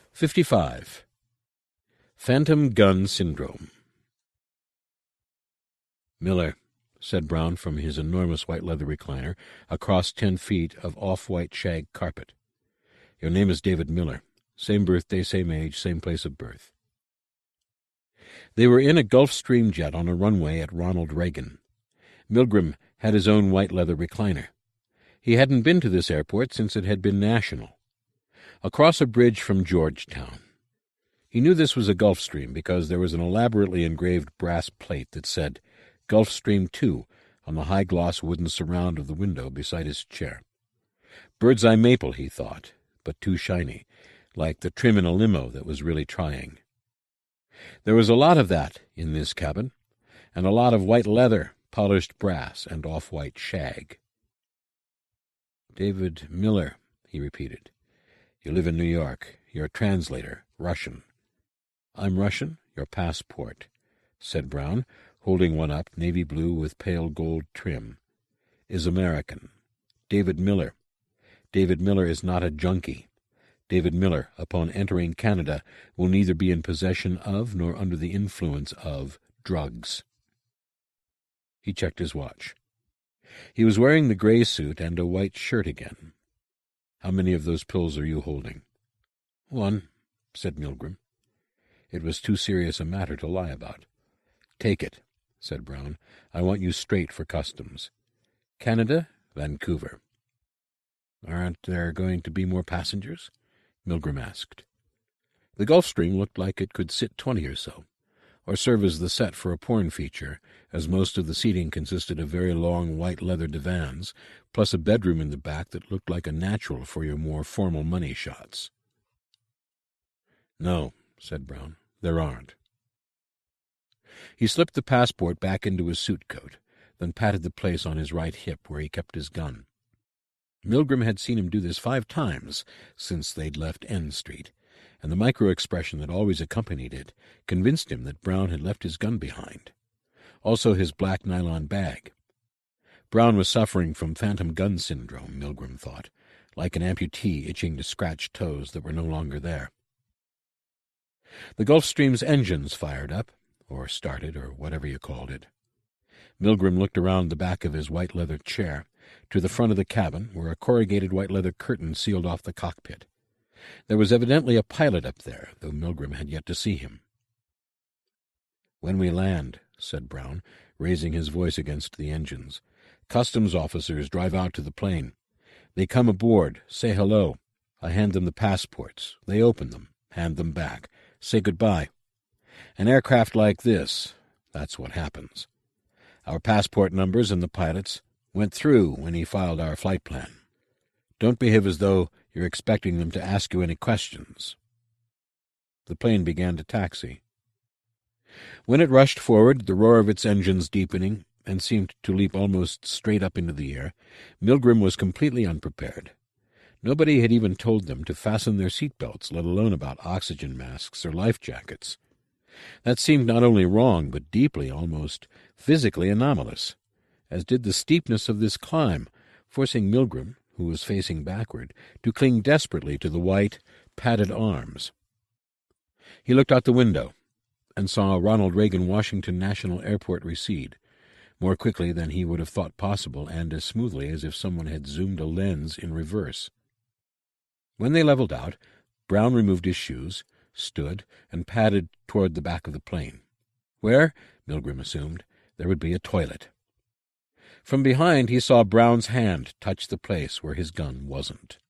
55. Phantom Gun Syndrome. "Miller," said Brown from his enormous white leather recliner, across 10 feet of off-white shag carpet. "Your name is David Miller. Same birthday, same age, same place of birth." They were in a Gulfstream jet on a runway at Ronald Reagan. Milgram had his own white leather recliner. He hadn't been to this airport since it had been national. Across a bridge from Georgetown. He knew this was a Gulfstream because there was an elaborately engraved brass plate that said Gulfstream 2 on the high-gloss wooden surround of the window beside his chair. Bird's-eye maple, he thought, but too shiny, like the trim in a limo that was really trying. There was a lot of that in this cabin, and a lot of white leather, polished brass, and off-white shag. "David Miller," he repeated. "You live in New York. You're a translator, Russian." "I'm Russian? Your passport," said Brown, holding one up, navy blue with pale gold trim. "Is American. David Miller. David Miller is not a junkie. David Miller, upon entering Canada, will neither be in possession of nor under the influence of drugs." He checked his watch. He was wearing the gray suit and a white shirt again. "How many of those pills are you holding?" "One," said Milgram. It was too serious a matter to lie about. "Take it," said Brown. "I want you straight for customs. Canada, Vancouver." "Aren't there going to be more passengers?" Milgram asked. The Gulfstream looked like it could sit 20 or so, or serve as the set for a porn feature, as most of the seating consisted of very long white leather divans, plus a bedroom in the back that looked like a natural for your more formal money shots. "No," said Brown, "there aren't." He slipped the passport back into his suit coat, then patted the place on his right hip where he kept his gun. Milgram had seen him do this 5 times since they'd left N Street, and the micro-expression that always accompanied it convinced him that Brown had left his gun behind. Also his black nylon bag. Brown was suffering from phantom gun syndrome, Milgram thought, like an amputee itching to scratch toes that were no longer there. The Gulfstream's engines fired up, or started, or whatever you called it. Milgram looked around the back of his white leather chair to the front of the cabin, where a corrugated white leather curtain sealed off the cockpit. There was evidently a pilot up there, though Milgram had yet to see him. "When we land," said Brown, raising his voice against the engines, "customs officers drive out to the plane. They come aboard, say hello. I hand them the passports. They open them, hand them back, say goodbye. An aircraft like this, that's what happens. Our passport numbers and the pilot's went through when he filed our flight plan. Don't behave as though you're expecting them to ask you any questions." The plane began to taxi. When it rushed forward, the roar of its engines deepening, and seemed to leap almost straight up into the air, Milgram was completely unprepared. Nobody had even told them to fasten their seat belts, let alone about oxygen masks or life jackets. That seemed not only wrong, but deeply, almost physically anomalous, as did the steepness of this climb, forcing Milgram, who was facing backward, to cling desperately to the white, padded arms. He looked out the window and saw Ronald Reagan Washington National Airport recede, more quickly than he would have thought possible and as smoothly as if someone had zoomed a lens in reverse. When they leveled out, Brown removed his shoes, stood, and padded toward the back of the plane, where, Milgram assumed, there would be a toilet. From behind he saw Brown's hand touch the place where his gun wasn't.